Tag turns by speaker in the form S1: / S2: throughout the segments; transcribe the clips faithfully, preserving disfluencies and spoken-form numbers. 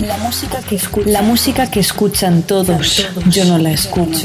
S1: La música que escuchan, la música que escuchan todos, yo no la escucho.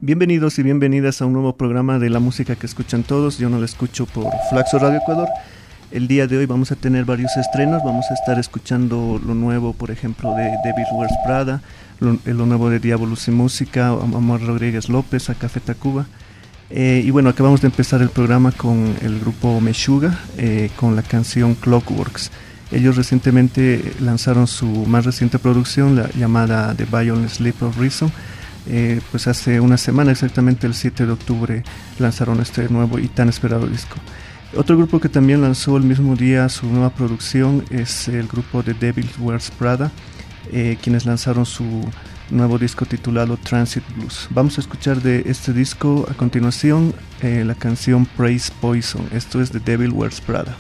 S2: Bienvenidos y bienvenidas a un nuevo programa de la música que escuchan todos. Yo no la escucho por Flaxo Radio Ecuador. El día de hoy vamos a tener varios estrenos. Vamos a estar escuchando lo nuevo, por ejemplo, de Devil Wears Prada, lo, lo nuevo de Diabolus y Música, Amor Rodríguez López, a Café Tacuba. Eh, y bueno, acabamos de empezar el programa con el grupo Meshuggah, eh, con la canción Clockworks. Ellos recientemente lanzaron su más reciente producción, la llamada The Violent Sleep of Reason. Eh, pues hace una semana, exactamente el siete de octubre, lanzaron este nuevo y tan esperado disco. Otro grupo que también lanzó el mismo día su nueva producción es el grupo de Devil Wears Prada, eh, quienes lanzaron su nuevo disco titulado Transit Blues. Vamos a escuchar de este disco a continuación eh, la canción Praise Poison. Esto es de Devil Wears Prada.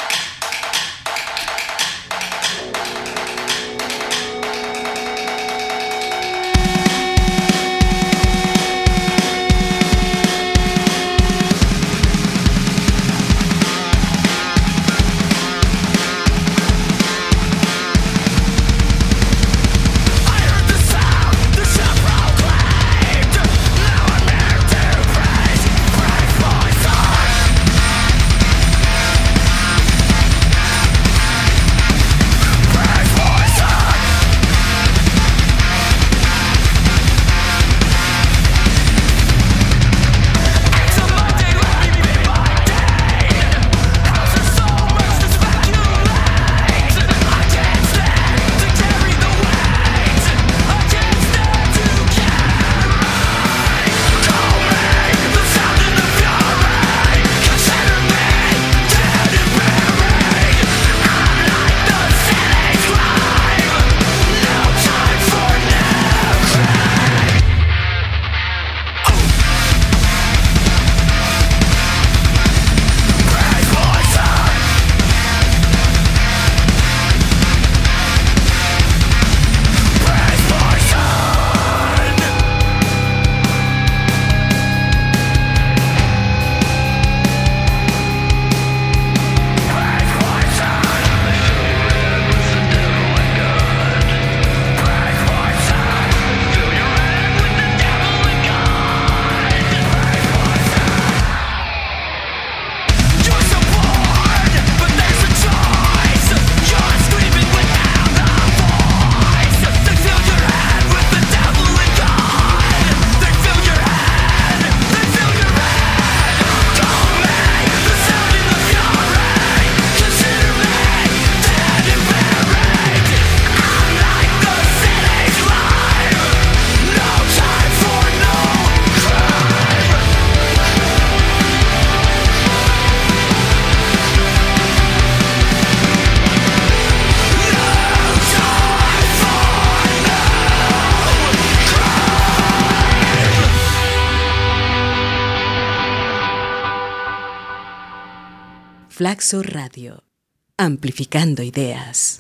S3: Flaxo Radio, amplificando ideas.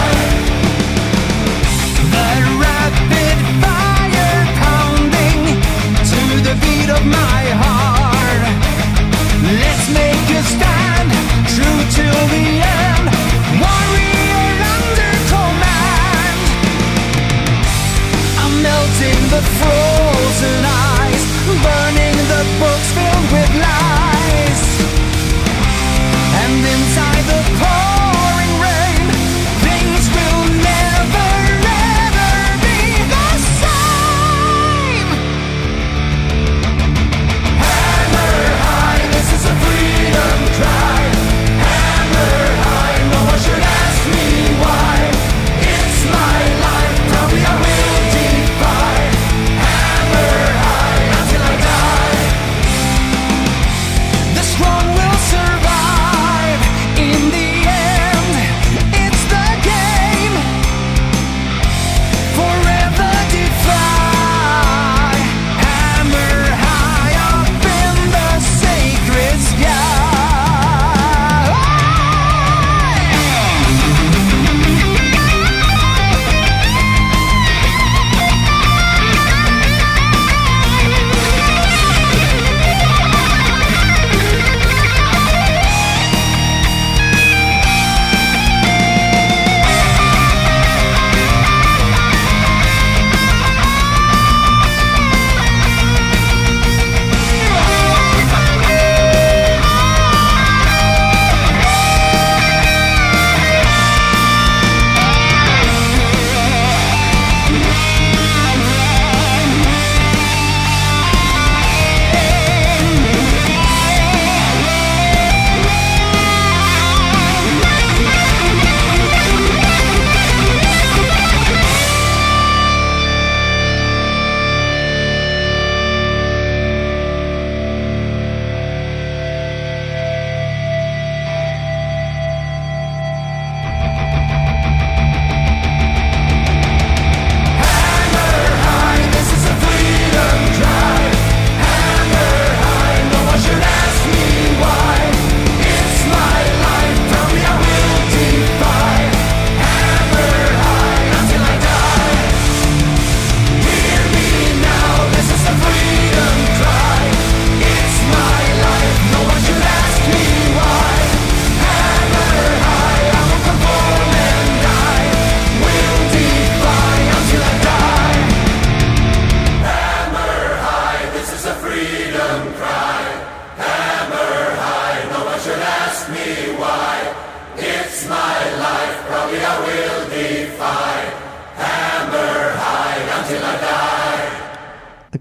S4: Rapid fire pounding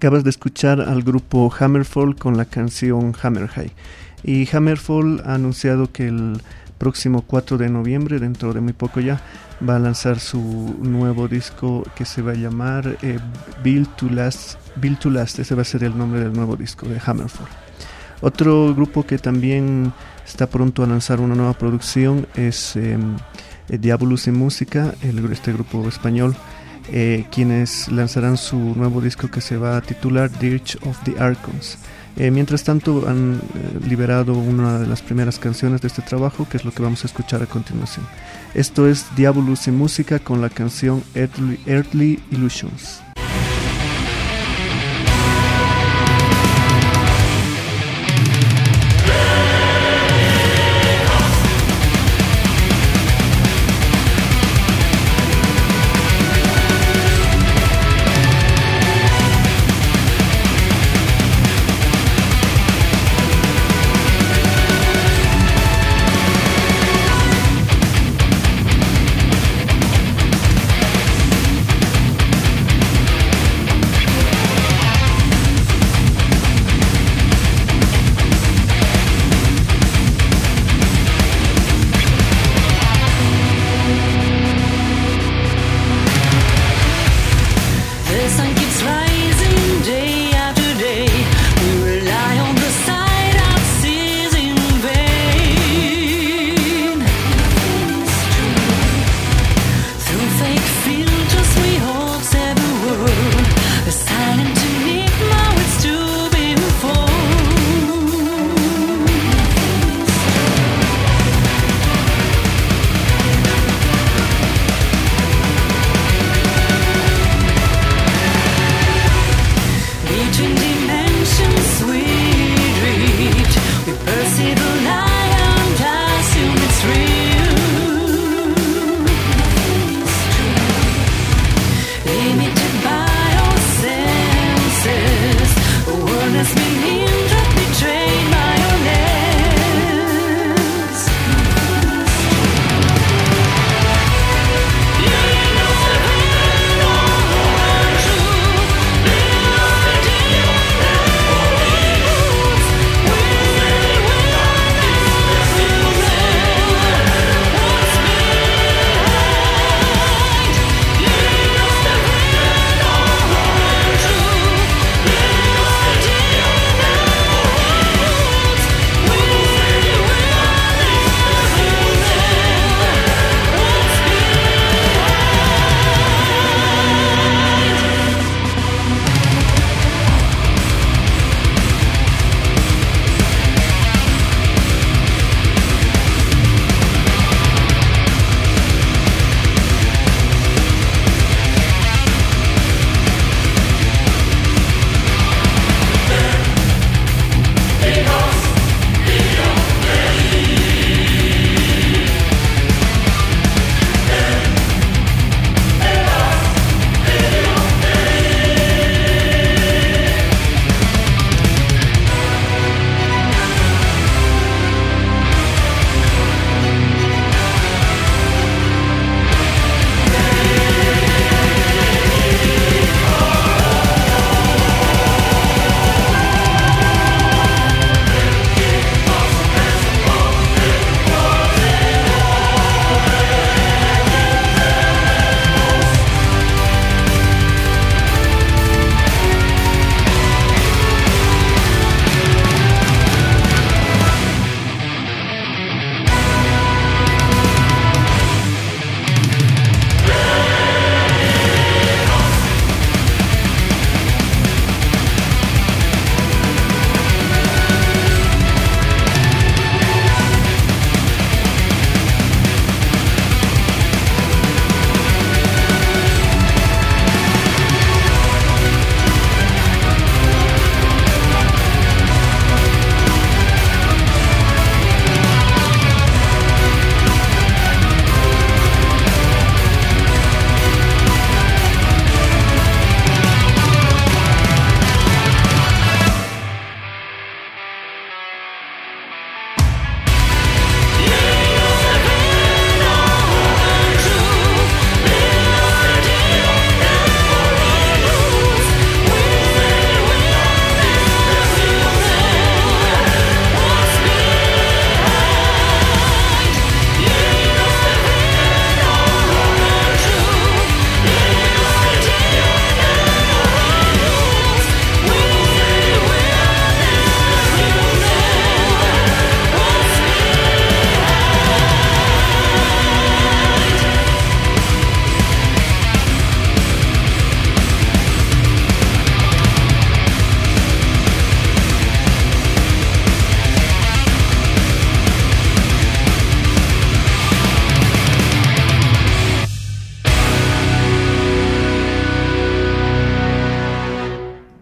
S2: Acabas de escuchar al grupo Hammerfall con la canción Hammer High. Y Hammerfall ha anunciado que el próximo cuatro de noviembre, dentro de muy poco ya, va a lanzar su nuevo disco que se va a llamar eh, Build to Last. Build to Last, ese va a ser el nombre del nuevo disco de Hammerfall. Otro grupo que también está pronto a lanzar una nueva producción es eh, Diabolus en Música, el, este grupo español, eh, quienes lanzarán su nuevo disco que se va a titular Dirge of the Archons. Eh, mientras tanto han eh, liberado una de las primeras canciones de este trabajo, que es lo que vamos a escuchar a continuación. Esto es Diabolus en Música con la canción Earthly, Earthly Illusions.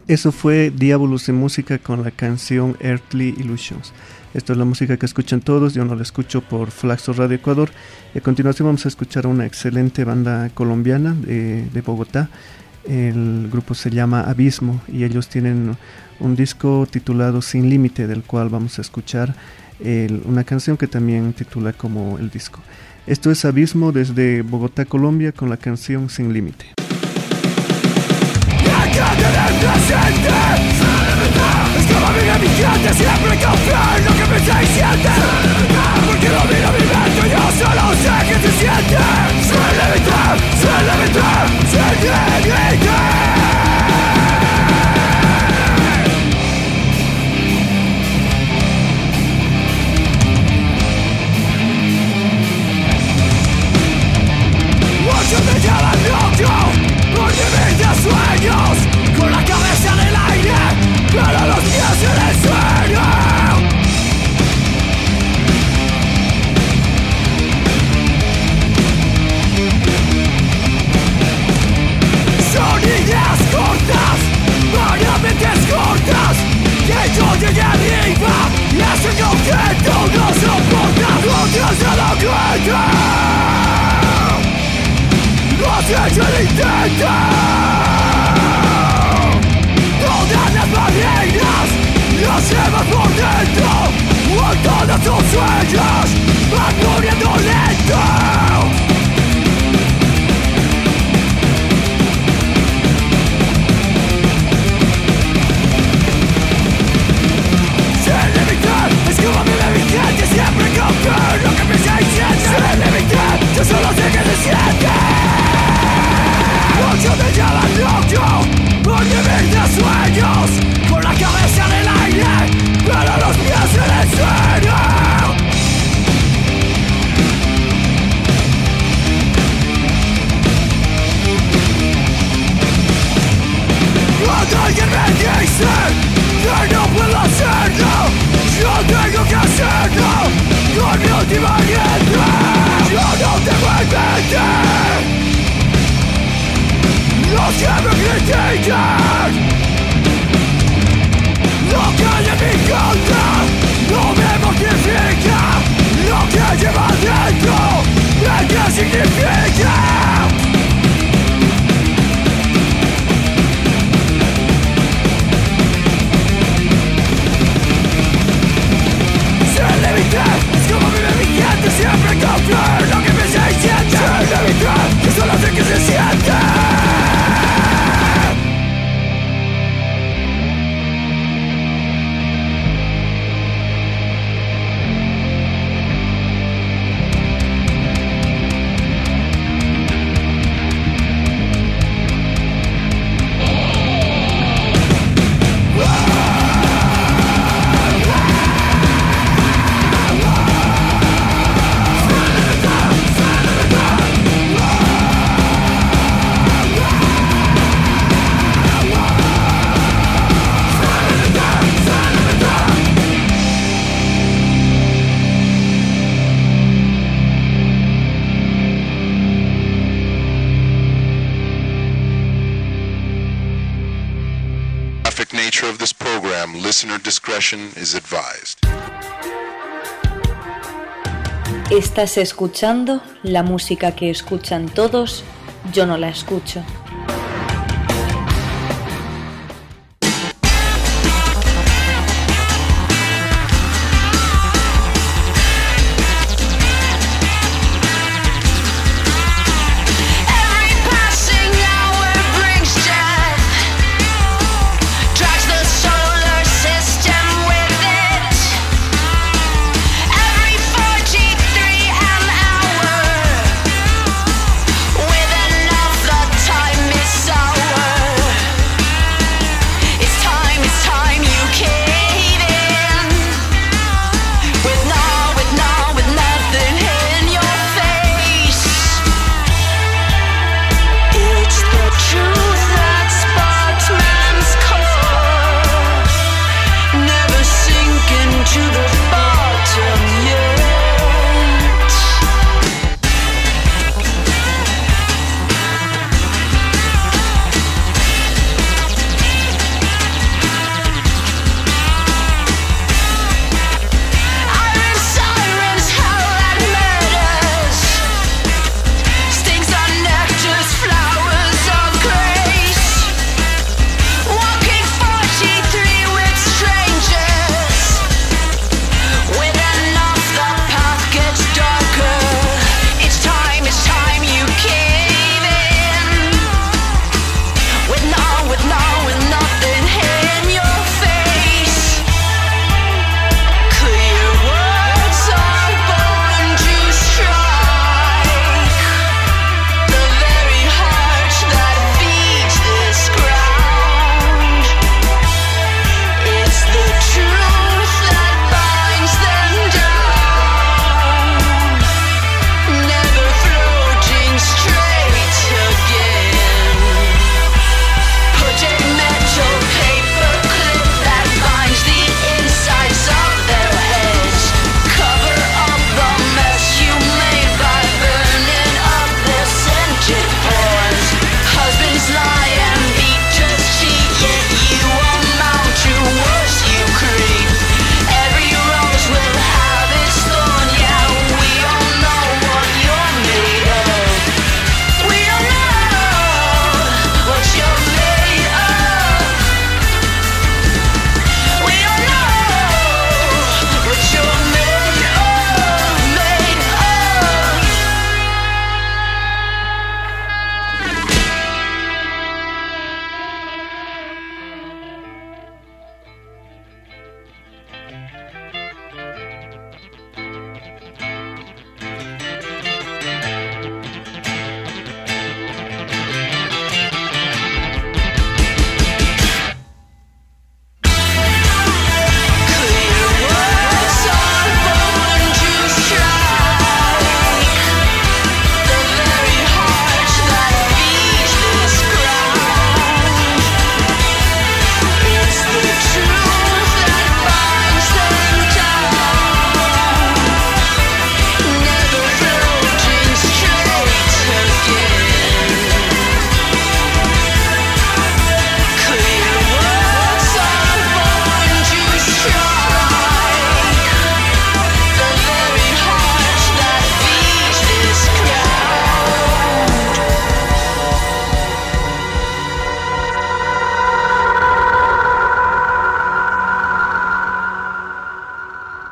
S2: Eso fue Diabolus en Música con la canción Earthly Illusions. Esto es la música que escuchan todos, yo no la escucho por Flaxo Radio Ecuador. Y a continuación vamos a escuchar a una excelente banda colombiana de, de Bogotá. El grupo se llama Abismo y ellos tienen un disco titulado Sin Límite, del cual vamos a escuchar el, una canción que también titula como el disco. Esto es Abismo desde Bogotá, Colombia, con la canción Sin Límite.
S4: Es como mira mi gente, siempre confío en lo que piensa y siente. Porque no mira mi mente, yo solo sé que se siente. Sin límite, sin límite, sin límite. Muchos me llaman loco por vivir de sueños, con la cabeza en el aire, pero los pies en el suelo. Son ideas cortas, varias mentes cortas, que yo llegué arriba y ese concreto no soporta. Otros se lo cuentan, no has hecho el intento. Todas las barreras las llevas por dentro, o todos tus sueños van muriendo lento. Sin límite, es como vive mi gente, siempre confío en lo que piensa y siente. Sin límite, yo solo sé que se siente. Muchos me llaman loco por vivir de sueños, con la cabeza en el aire, pero los pies en el suelo. Cuando alguien me dice que no puedo hacerlo, yo tengo que hacerlo con mi última letra. Yo no tengo en mente los que me critican, lo que hay en mi contra no me mortifica, lo que lleva dentro ¿de qué significa? Sin límite, es como vive mi gente, siempre confío en lo que piensa y siente. Sin límite, yo solo sé que se siente.
S5: Nature of this program, listener discretion is advised.
S1: Estás escuchando la música que escuchan todos, yo no la escucho.
S6: Time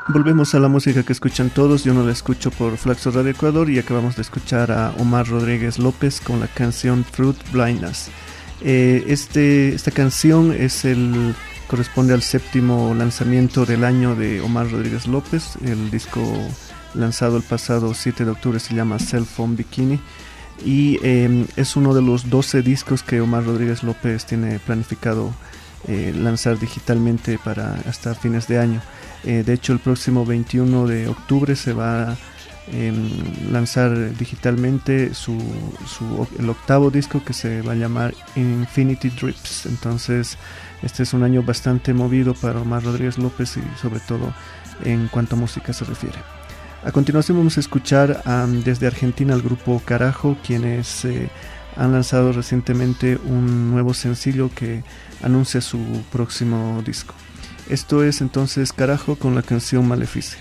S2: Volvemos a la música que escuchan todos. Yo no la escucho por Flaxo Radio Ecuador y acabamos de escuchar a Omar Rodríguez López con la canción Fruit Blindness. Eh, este, esta canción es el, corresponde al séptimo lanzamiento del año de Omar Rodríguez López. El disco lanzado el pasado siete de octubre se llama Cell Phone Bikini y eh, es uno de los doce discos que Omar Rodríguez López tiene planificado eh, lanzar digitalmente para hasta fines de año. Eh, de hecho, el próximo veintiuno de octubre se va a eh, lanzar digitalmente su, su, el octavo disco, que se va a llamar Infinity Drips. Entonces, este es un año bastante movido para Omar Rodríguez López y sobre todo en cuanto a música se refiere. A continuación vamos a escuchar um, desde Argentina al grupo Carajo, quienes eh, han lanzado recientemente un nuevo sencillo que anuncia su próximo disco. Esto es entonces Carajo con la canción Maleficio.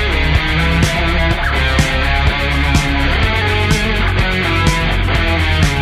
S6: We'll be right back.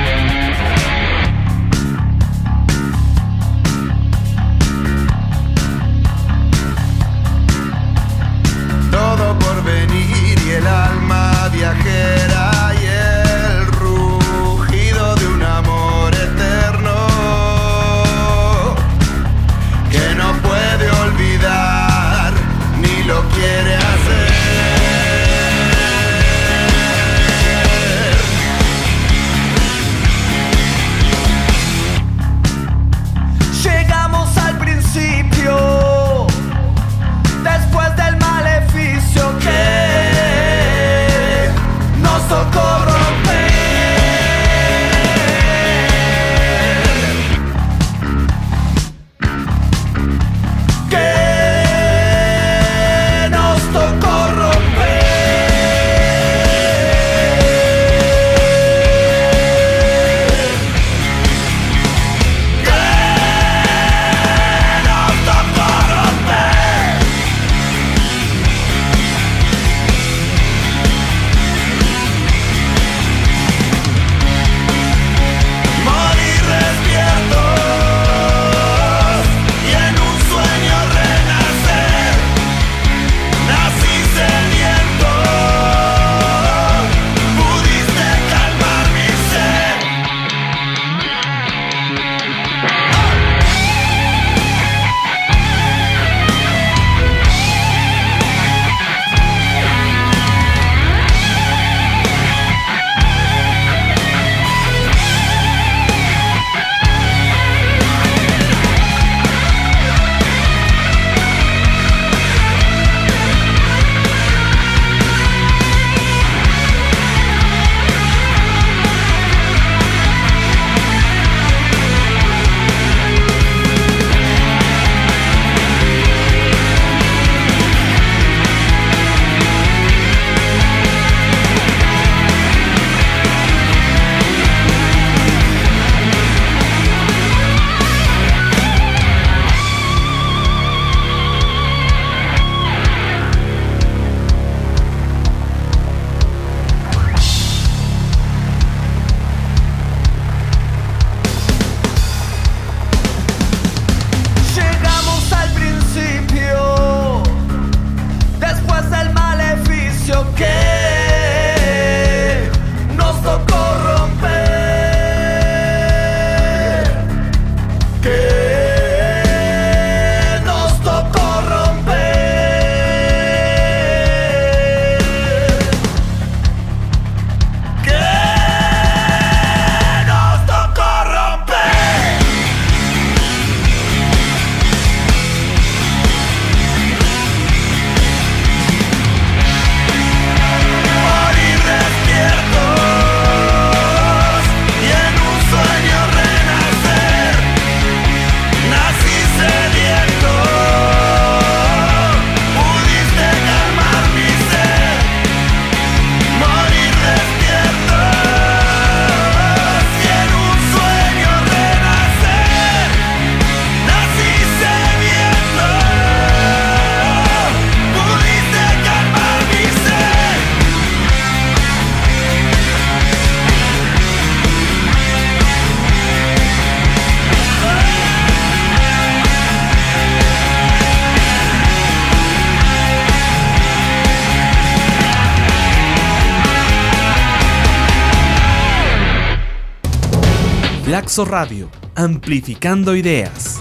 S6: Flaxo Radio, amplificando ideas.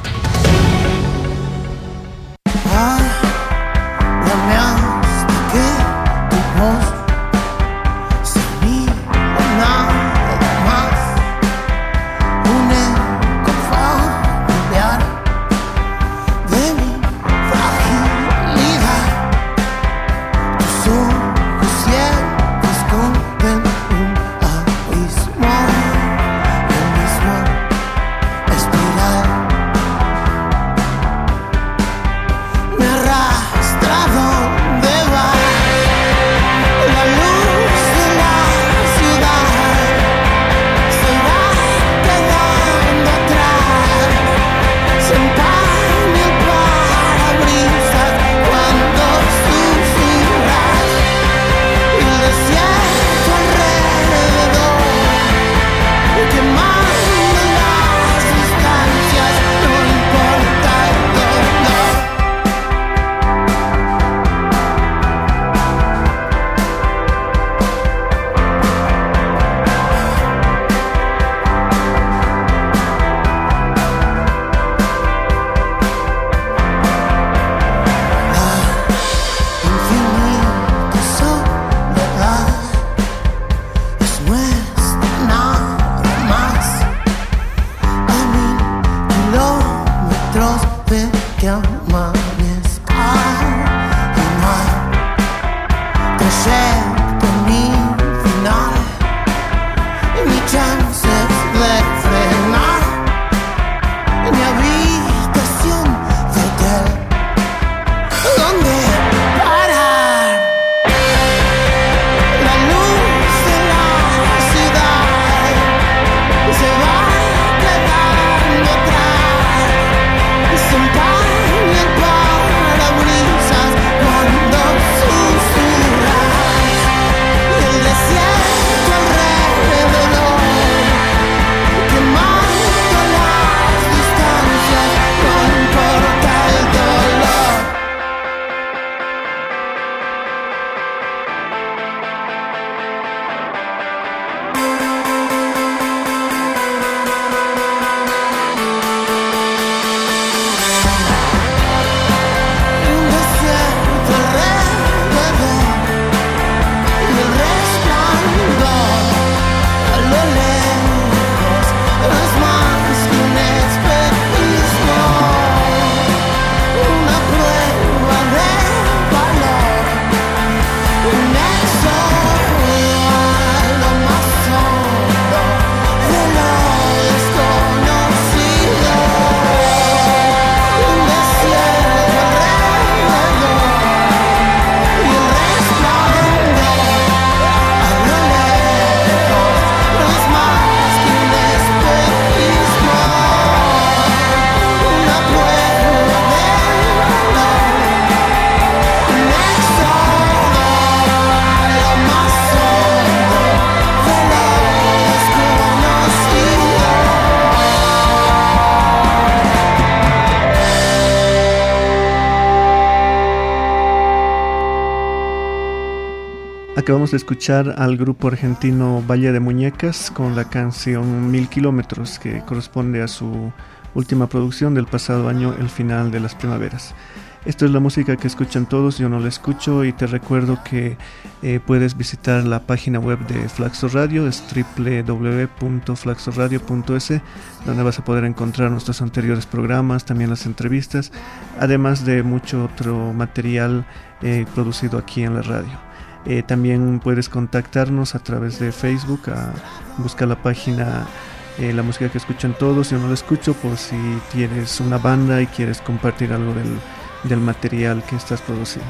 S2: Acabamos de escuchar al grupo argentino Valle de Muñecas con la canción Mil Kilómetros, que corresponde a su última producción del pasado año, El Final de las Primaveras. Esto es la música que escuchan todos, yo no la escucho, y te recuerdo que eh, puedes visitar la página web de Flaxo Radio, es doble u doble u doble u punto flaxo radio punto es, donde vas a poder encontrar nuestros anteriores programas, también las entrevistas, además de mucho otro material eh, producido aquí en la radio. Eh, también puedes contactarnos a través de Facebook, a, busca la página eh, La Música que Escuchan Todos, yo no la escucho, por si tienes una banda y quieres compartir algo del, del material que estás produciendo.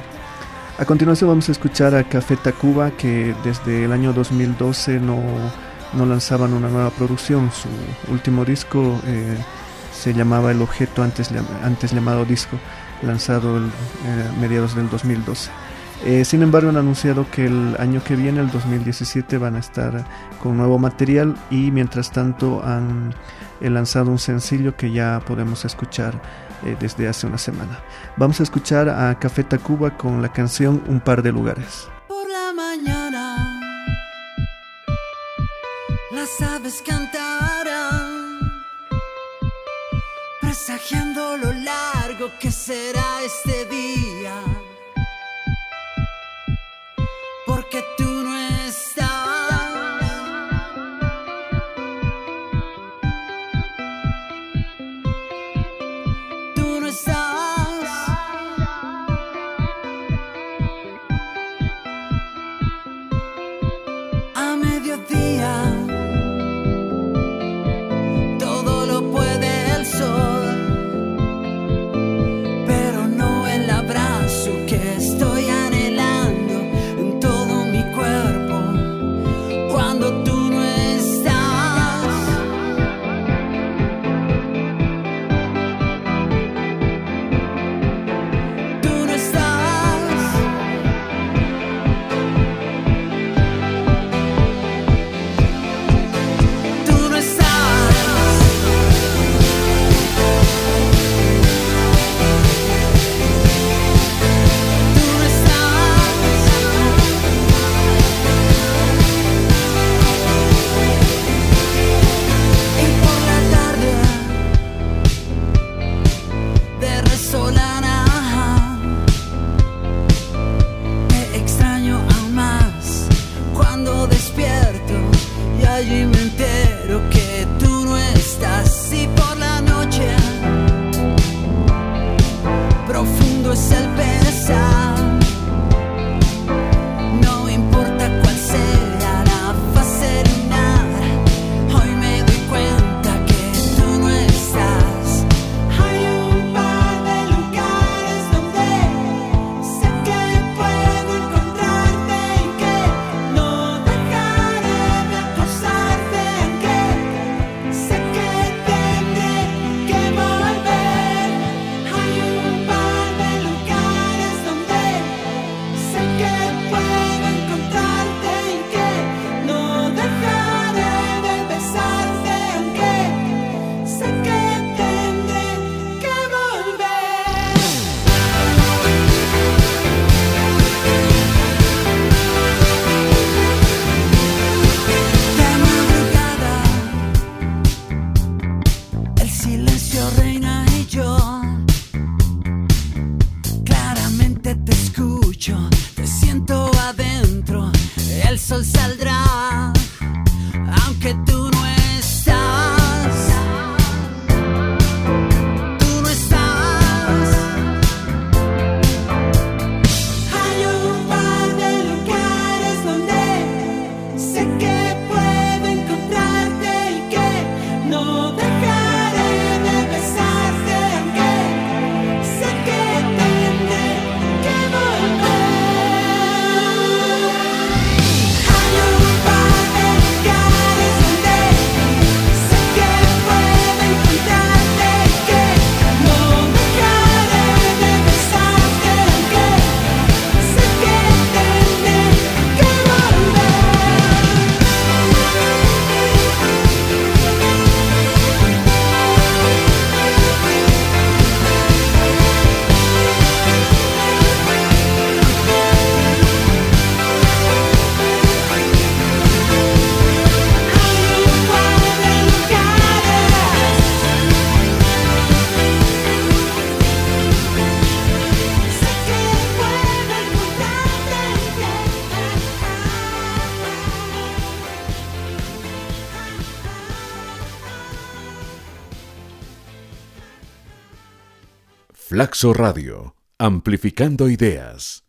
S2: A continuación vamos a escuchar a Café Tacuba, que desde el año dos mil doce no, no lanzaban una nueva producción. Su último disco eh, se llamaba El Objeto, antes, antes llamado Disco, lanzado en eh, mediados del dos mil doce. Eh, sin embargo, han anunciado que el año que viene, el dos mil diecisiete, van a estar con nuevo material, y mientras tanto han eh, lanzado un sencillo que ya podemos escuchar eh, desde hace una semana. Vamos a escuchar a Café Tacuba con la canción Un Par de Lugares.
S7: Por la mañana las aves cantarán presagiando lo largo que será este día, porque tú no estás. Tú no estás. A mediodía todo lo puede el sol, pero no el abrazo que estoy anhelando en todo mi cuerpo cuando tú no estás. Tú no estás. Tú no estás. Tú no estás. Y por la tarde de resolana te extraño aún más cuando despierto y allí me entero que tú no estás. Y por la noche profundo es el pesar, no importa cuál sea la fase lunar, hoy me doy cuenta que tú no estás. Hay un par de lugares donde sé que puedo encontrarte y que no dejaré de acosarte, aunque sé que tendré que volver. Hay un par de lugares donde sé que puedo encontrarte y que no dejaré de besarte, aunque sé que tendré que volver. De madrugada el silencio reina y yo claramente te escucho, te siento adentro, el sol saldrá, aunque tú no estás. Tú no estás. Hay un par de lugares donde sé que puedo encontrarte y que no dejaré de besarte, aunque sé que tendré que volver. Hay un par de lugares donde sé que puedo encontrarte y que no dejaré de besarte, aunque sé que tendré que volver.
S8: Flaxo Radio, amplificando ideas.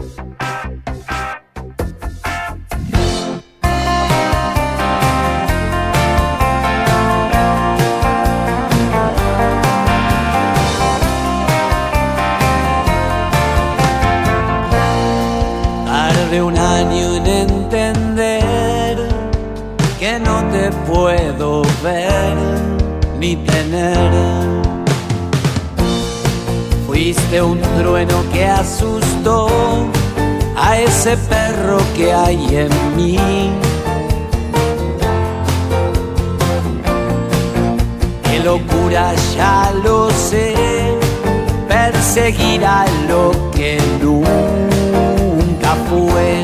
S7: Tardé un año en entender que no te puedo ver ni tener. Fuiste un trueno que asustó a ese perro que hay en mí. Qué locura, ya lo sé, perseguir a lo que nunca fue.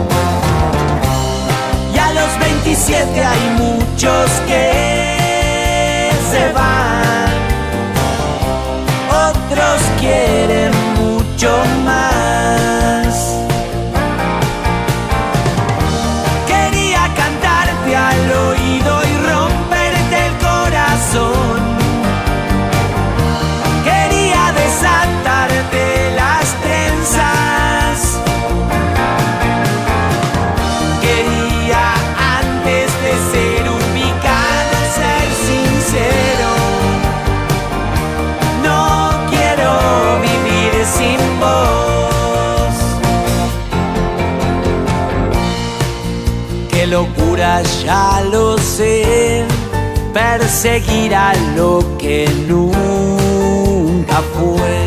S7: Y a los veintisiete hay muchos que se van vida, ya lo sé, perseguirá lo que nunca fue.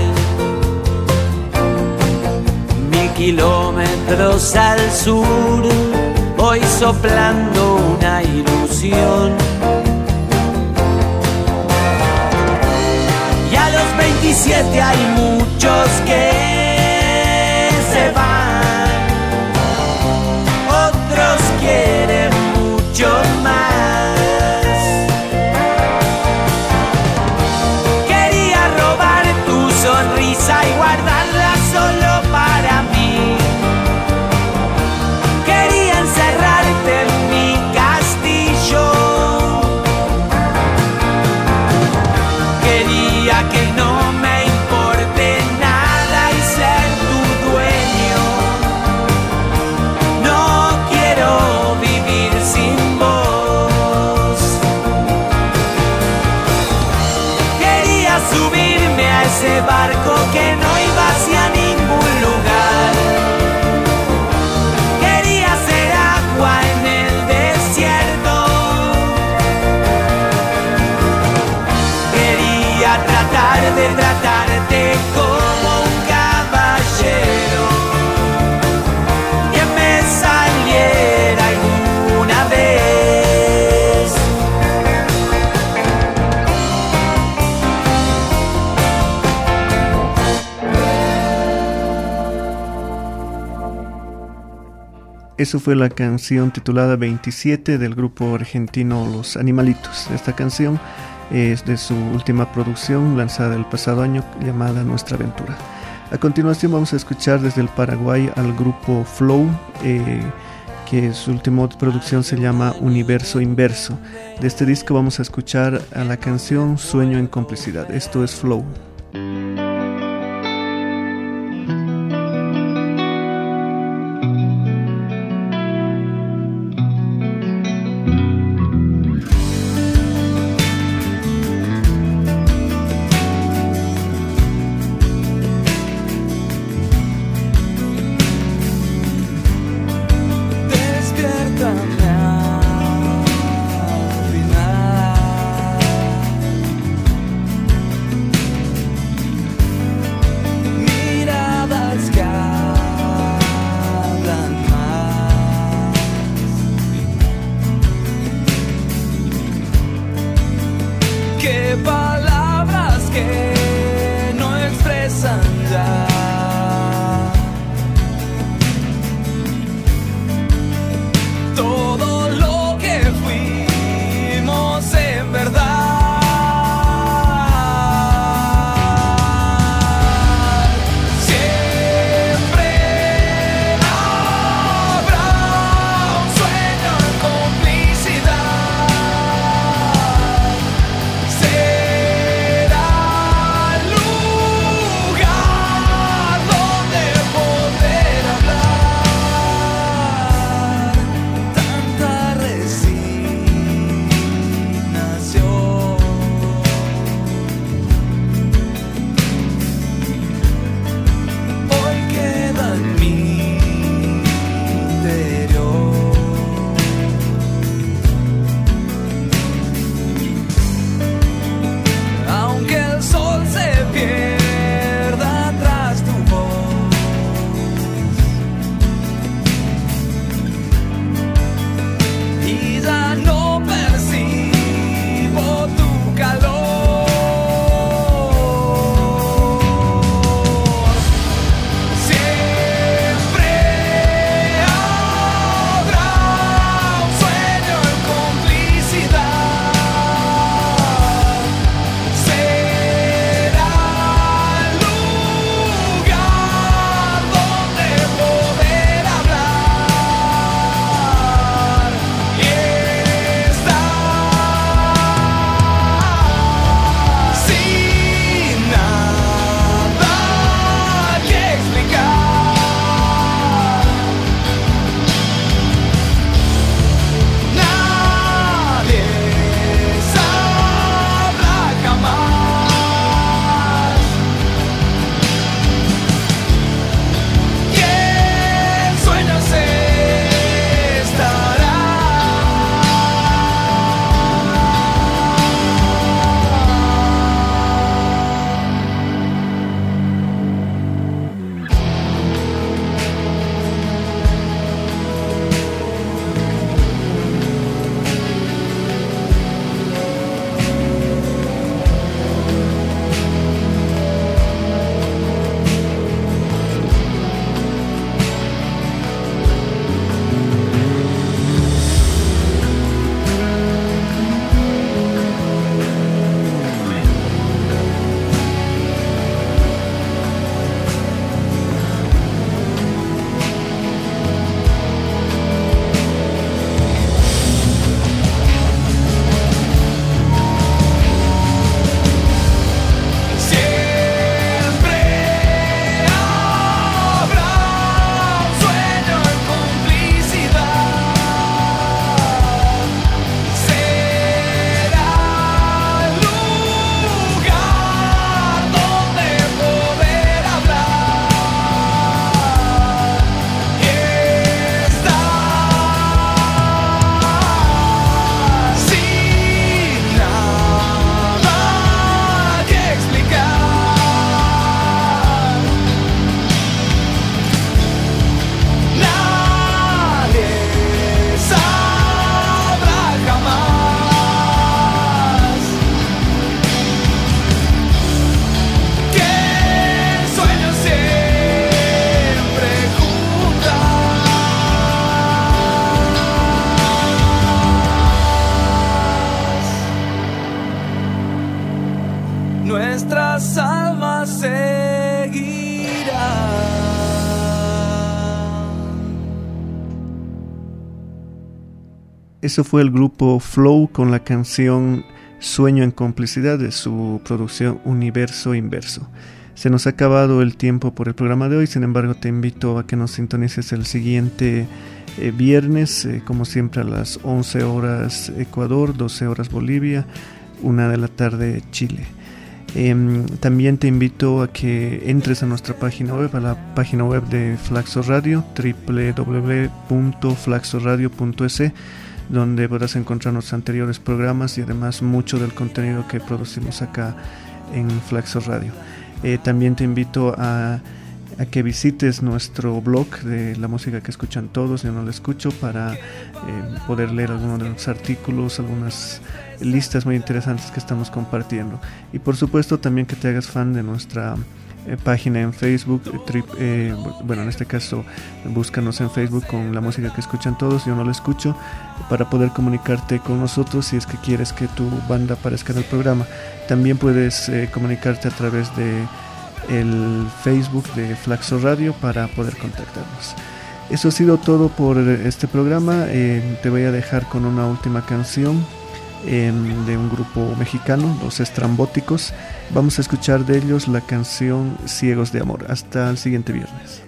S7: Mil kilómetros al sur, voy soplando una ilusión. Y a los veintisiete hay muchos que se van, otros quieren mucho más. Quería robar tu sonrisa y guardarla solo para mí. Quería encerrarte en mi castillo. Quería que no me importe nada y ser tu dueño. No quiero vivir sin vos. Quería subirme a ese barco que no iba hacia ningún lugar. Quería ser agua en el desierto. Quería tratar de tratarte como un caballero, que me saliera alguna vez.
S2: Eso fue la canción titulada veintisiete del grupo argentino Los Animalitos. Esta canción es de su última producción lanzada el pasado año, llamada Nuestra Aventura. A continuación vamos a escuchar desde el Paraguay al grupo Flow, eh, que su última producción se llama Universo Inverso. De este disco vamos a escuchar a la canción Sueño en Complicidad. Esto es Flow.
S7: Despiértame al final. nuestras almas seguirán.
S2: Eso fue el grupo Flow con la canción Sueño en Complicidad de su producción Universo Inverso. Se nos ha acabado el tiempo por el programa de hoy, sin embargo te invito a que nos sintonices el siguiente eh, viernes, eh, como siempre a las once horas Ecuador, doce horas Bolivia, una de la tarde Chile. Eh, también te invito a que entres a nuestra página web, a la página web de Flaxo Radio, doble u doble u doble u punto flaxo radio punto es, donde podrás encontrar nuestros anteriores programas y además mucho del contenido que producimos acá en Flaxo Radio. Eh, también te invito a, a que visites nuestro blog de la música que escuchan todos, yo no la escucho, para eh, poder leer algunos de los artículos, algunas listas muy interesantes que estamos compartiendo. Y por supuesto también que te hagas fan de nuestra Eh, página en Facebook, eh, trip, eh, bueno, en este caso búscanos en Facebook con la música que escuchan todos, yo no la escucho, para poder comunicarte con nosotros si es que quieres que tu banda aparezca en el programa. También puedes eh, comunicarte a través de el Facebook de Flaxo Radio para poder contactarnos. Eso ha sido todo por este programa. Eh, te voy a dejar con una última canción eh, de un grupo mexicano, Los Estrambóticos. Vamos a escuchar de ellos la canción Ciegos de Amor. Hasta el siguiente viernes.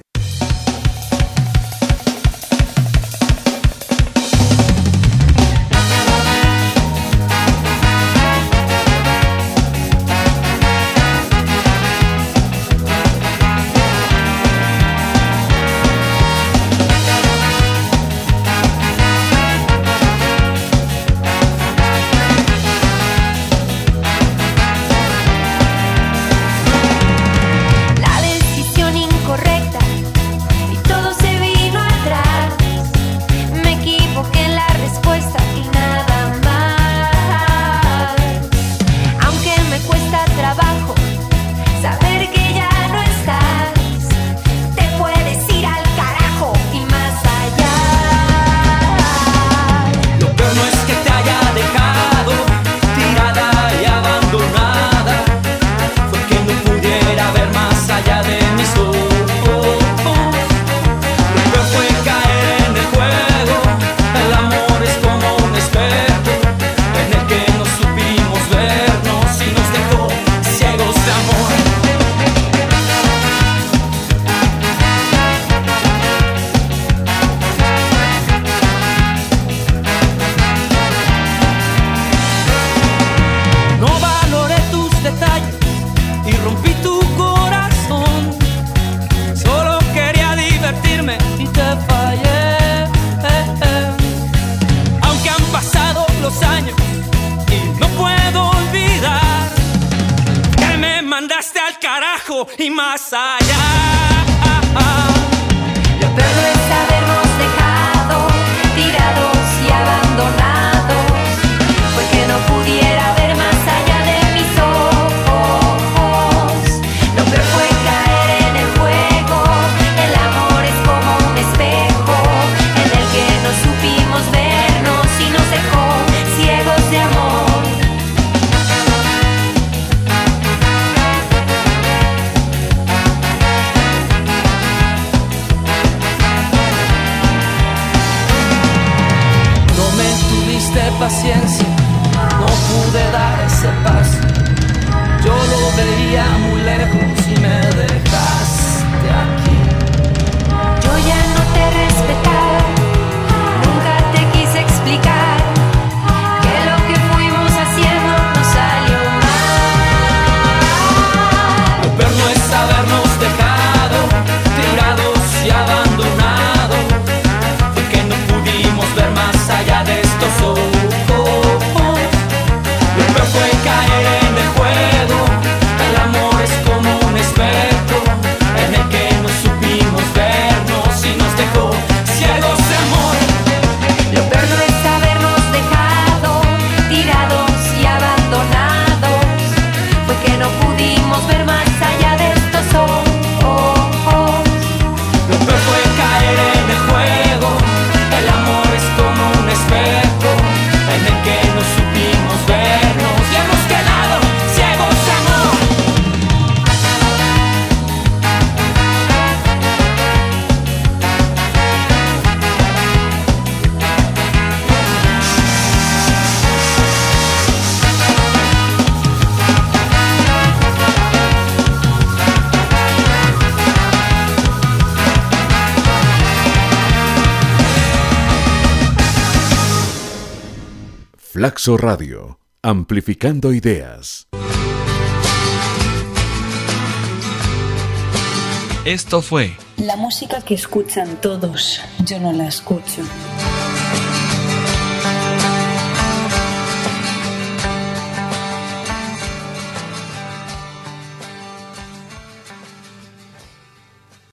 S7: Y más allá.
S9: Lo peor no es habernos dejado tirados y abandonados, fue que no pudiera ver más allá de mis ojos. Lo peor fue caer en el juego. El amor es como un espejo en el que no supimos vernos y nos dejó ciegos de amor.
S7: Paciencia, no pude dar ese paso. Yo lo veía muy lejos y me dejaste aquí.
S9: Yo ya no te respetaba, nunca te quise explicar que lo que fuimos haciendo no salió mal.
S7: Lo peor no es habernos dejado tirados y abandonados, porque no pudimos ver más allá de estos ojos. Fue caer en el juego. El amor es como un espejo en el que no supimos vernos y nos dejó ciegos de amor.
S9: Lo peor no es habernos dejado tirados y abandonados, fue que no pudimos ver más allá de estos ojos.
S7: Lo peor fue caer en el juego. El amor es como un espejo en el que no supimos vernos. Hemos quedado ciegos de amor.
S8: Flaxo Radio, amplificando ideas.
S6: Esto fue
S1: La música que escuchan todos, yo no la escucho.